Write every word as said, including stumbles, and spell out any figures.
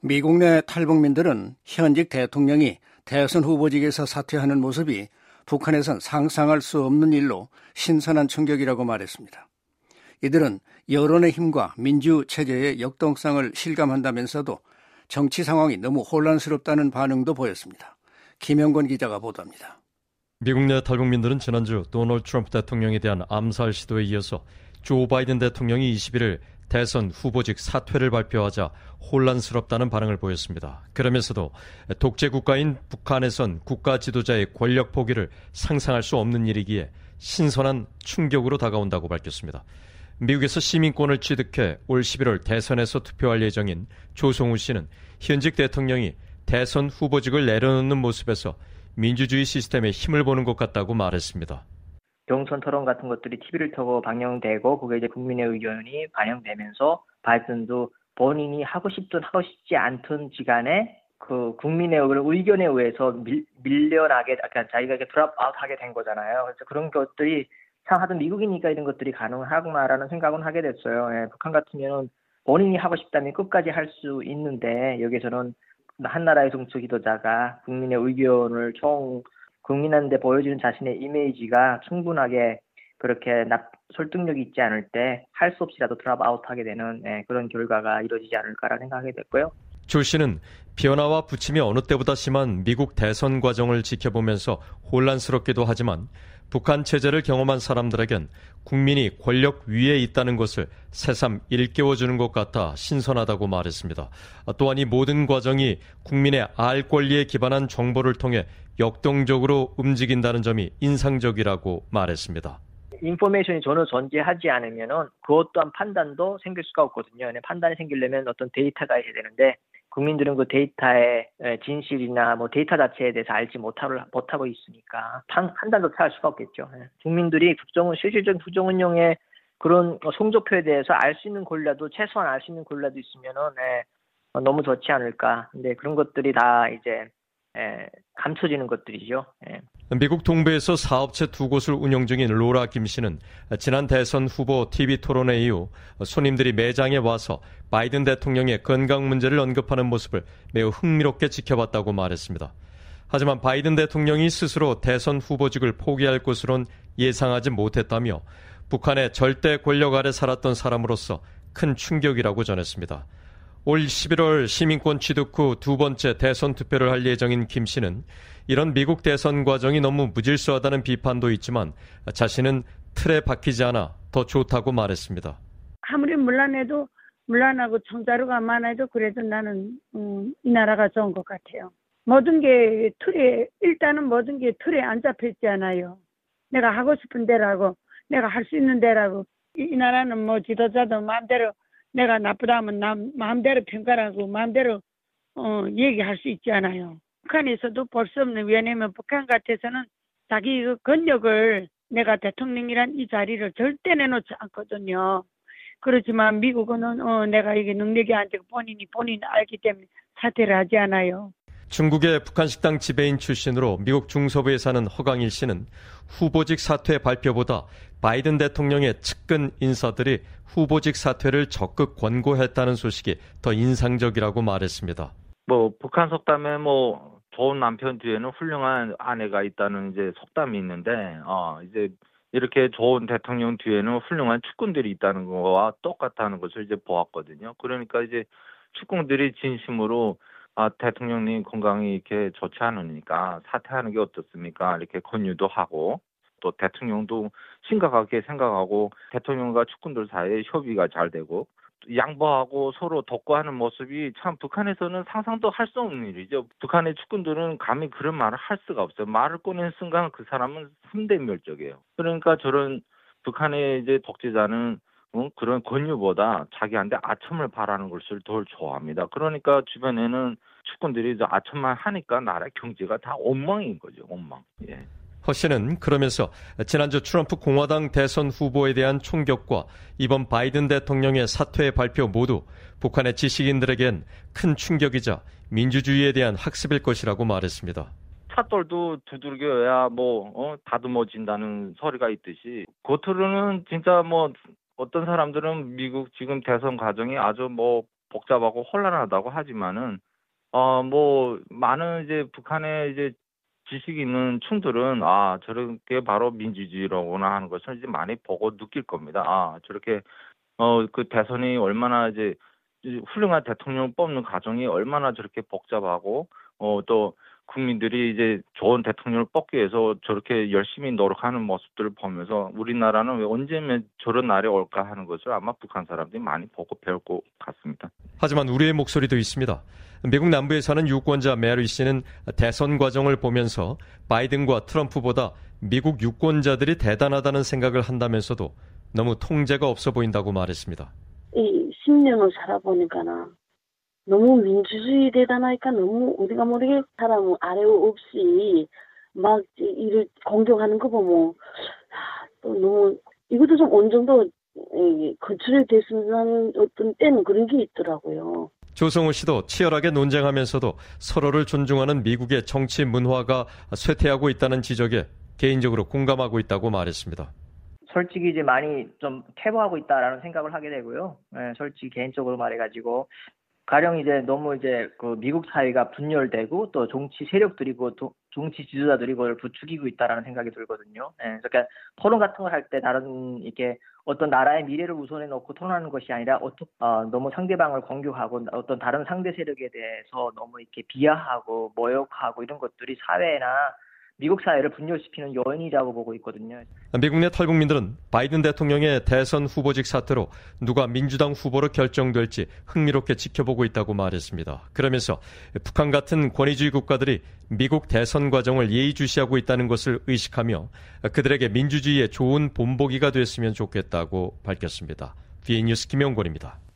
미국 내 탈북민들은 현직 대통령이 대선 후보직에서 사퇴하는 모습이 북한에선 상상할 수 없는 일로 신선한 충격이라고 말했습니다. 이들은 여론의 힘과 민주체제의 역동성을 실감한다면서도 정치 상황이 너무 혼란스럽다는 반응도 보였습니다. 김영권 기자가 보도합니다. 미국 내 탈북민들은 지난주 도널드 트럼프 대통령에 대한 암살 시도에 이어서 조 바이든 대통령이 이십일 일 대선 후보직 사퇴를 발표하자 혼란스럽다는 반응을 보였습니다. 그러면서도 독재 국가인 북한에선 국가 지도자의 권력 포기를 상상할 수 없는 일이기에 신선한 충격으로 다가온다고 밝혔습니다. 미국에서 시민권을 취득해 올 십일월 대선에서 투표할 예정인 조성우 씨는 현직 대통령이 대선 후보직을 내려놓는 모습에서 민주주의 시스템에 힘을 보는 것 같다고 말했습니다. 경선 토론 같은 것들이 티비를 켜고 방영되고 그게 이제 국민의 의견이 반영되면서 바이든도 본인이 하고 싶든 하고 싶지 않든 지간에 그 국민의 의견에 의해서 밀, 밀려나게 약간 자기가 이렇게 드랍아웃하게 된 거잖아요. 그래서 그런 것들이 참 하여튼 미국이니까 이런 것들이 가능하구나라는 생각은 하게 됐어요. 예, 북한 같으면은 본인이 하고 싶다면 끝까지 할 수 있는데 여기서는 한 나라의 정치 지도자가 국민의 의견을 총 국민한테 보여주는 자신의 이미지가 충분하게 그렇게 납, 설득력이 있지 않을 때 할 수 없이라도 드랍아웃하게 되는 예, 그런 결과가 이루어지지 않을까라는 생각하게 됐고요. 조 씨는 변화와 부침이 어느 때보다 심한 미국 대선 과정을 지켜보면서 혼란스럽기도 하지만 북한 체제를 경험한 사람들에겐 국민이 권력 위에 있다는 것을 새삼 일깨워주는 것 같아 신선하다고 말했습니다. 또한 이 모든 과정이 국민의 알 권리에 기반한 정보를 통해 역동적으로 움직인다는 점이 인상적이라고 말했습니다. 인포메이션이 전혀 존재하지 않으면은 그것 또한 판단도 생길 수가 없거든요. 판단이 생기려면 어떤 데이터가 있어야 되는데 국민들은 그 데이터의 진실이나 뭐 데이터 자체에 대해서 알지 못하고, 못하고 있으니까 판, 판단도 할 수가 없겠죠. 국민들이 국정원, 실질적인 국정운영의 그런 성적표에 대해서 알 수 있는 권리라도 최소한 알 수 있는 권리라도 있으면은 네, 너무 좋지 않을까. 근데 그런 것들이 다 이제 예, 감춰지는 것들이죠. 예. 미국 동부에서 사업체 두 곳을 운영 중인 로라 김 씨는 지난 대선 후보 티비 토론회 이후 손님들이 매장에 와서 바이든 대통령의 건강 문제를 언급하는 모습을 매우 흥미롭게 지켜봤다고 말했습니다. 하지만 바이든 대통령이 스스로 대선 후보직을 포기할 것으론 예상하지 못했다며 북한의 절대 권력 아래 살았던 사람으로서 큰 충격이라고 전했습니다. 올 십일월 시민권 취득 후 두 번째 대선 투표를 할 예정인 김 씨는 이런 미국 대선 과정이 너무 무질서하다는 비판도 있지만 자신은 틀에 박히지 않아 더 좋다고 말했습니다. 아무리 문란해도 문란하고 정자루가 많아도 그래도 나는 음, 이 나라가 좋은 것 같아요. 모든 게 틀에 일단은 모든 게 틀에 안 잡혀 있잖아요. 내가 하고 싶은 대로하고 내가 할 수 있는 대로하고 이, 이 나라는 뭐 지도자도 마음대로 내가 나쁘다면 남 마음대로 평가하고 마음대로 어, 얘기할 수 있잖아요. 북한에서도 볼 수 없는, 왜냐하면 북한 같아서는 자기 그 권력을 내가 대통령이란 이 자리를 절대 내놓지 않거든요. 그렇지만 미국은 어, 내가 이게 능력이 안 되고 본인이 본인이 알기 때문에 사퇴를 하지 않아요. 중국의 북한 식당 지배인 출신으로 미국 중서부에 사는 허강일 씨는 후보직 사퇴 발표보다 바이든 대통령의 측근 인사들이 후보직 사퇴를 적극 권고했다는 소식이 더 인상적이라고 말했습니다. 뭐 북한 속담에 뭐 좋은 남편 뒤에는 훌륭한 아내가 있다는 이제 속담이 있는데 어 이제 이렇게 좋은 대통령 뒤에는 훌륭한 측근들이 있다는 거와 똑같다는 것을 이제 보았거든요. 그러니까 이제 측근들이 진심으로 아, 대통령님 건강이 이렇게 좋지 않으니까 사퇴하는 게 어떻습니까? 이렇게 권유도 하고 또 대통령도 심각하게 생각하고 대통령과 측근들 사이에 협의가 잘 되고 양보하고 서로 돕고 하는 모습이 참 북한에서는 상상도 할 수 없는 일이죠. 북한의 측근들은 감히 그런 말을 할 수가 없어요. 말을 꺼낸 순간 그 사람은 삼대 멸족이에요. 그러니까 저런 북한의 이제 독재자는 어? 그런 권유보다 자기한테 아첨을 바라는 것을 덜 좋아합니다. 그러니까 주변에는 측근들이 아첨만 하니까 나라 경제가 다 엉망인 거죠. 엉망. 예. 허 씨는 그러면서 지난주 트럼프 공화당 대선 후보에 대한 총격과 이번 바이든 대통령의 사퇴 발표 모두 북한의 지식인들에겐 큰 충격이자 민주주의에 대한 학습일 것이라고 말했습니다. 찻돌도 두들겨야 뭐 어, 다듬어진다는 소리가 있듯이 겉으로는 진짜 뭐 어떤 사람들은 미국 지금 대선 과정이 아주 뭐 복잡하고 혼란하다고 하지만은 어 뭐 많은 이제 북한의 이제 지식 있는 층들은 아 저렇게 바로 민주주의라고나 하는 것을 이제 많이 보고 느낄 겁니다. 아 저렇게 어 그 대선이 얼마나 이제 훌륭한 대통령 뽑는 과정이 얼마나 저렇게 복잡하고 어 또 국민들이 이제 좋은 대통령을 뽑기 위해서 저렇게 열심히 노력하는 모습들을 보면서 우리나라는 왜 언제면 저런 날이 올까 하는 것을 아마 북한 사람들이 많이 보고 배울 것 같습니다. 하지만 우리의 목소리도 있습니다. 미국 남부에 사는 유권자 메리 씨는 대선 과정을 보면서 바이든과 트럼프보다 미국 유권자들이 대단하다는 생각을 한다면서도 너무 통제가 없어 보인다고 말했습니다. 이 십 년을 살아보니까는 너무 민주주의 대단하니까 너무 우리가 모르게 사람 아래 없이 막 이를 공격하는 거 보면 또 너무 이것도 좀 어느 정도 건축이 됐으면 하는 어떤 때는 그런 게 있더라고요. 조성우 씨도 치열하게 논쟁하면서도 서로를 존중하는 미국의 정치 문화가 쇠퇴하고 있다는 지적에 개인적으로 공감하고 있다고 말했습니다. 솔직히 이제 많이 좀 퇴보하고 있다라는 생각을 하게 되고요. 네, 솔직히 개인적으로 말해가지고 가령 이제 너무 이제 그 미국 사회가 분열되고 또 정치 세력들이 그 정치 지도자들이 그걸 부추기고 있다라는 생각이 들거든요. 네, 그러니까 토론 같은 걸 할 때 다른 이렇게 어떤 나라의 미래를 우선해 놓고 토론하는 것이 아니라 어to, 어, 너무 상대방을 공격하고 어떤 다른 상대 세력에 대해서 너무 이렇게 비하하고 모욕하고 이런 것들이 사회나 미국 사회를 분열시키는 요인이라고 보고 있거든요. 미국 내 탈북민들은 바이든 대통령의 대선 후보직 사태로 누가 민주당 후보로 결정될지 흥미롭게 지켜보고 있다고 말했습니다. 그러면서 북한 같은 권위주의 국가들이 미국 대선 과정을 예의주시하고 있다는 것을 의식하며 그들에게 민주주의의 좋은 본보기가 됐으면 좋겠다고 밝혔습니다. 비에이뉴스 김영권입니다.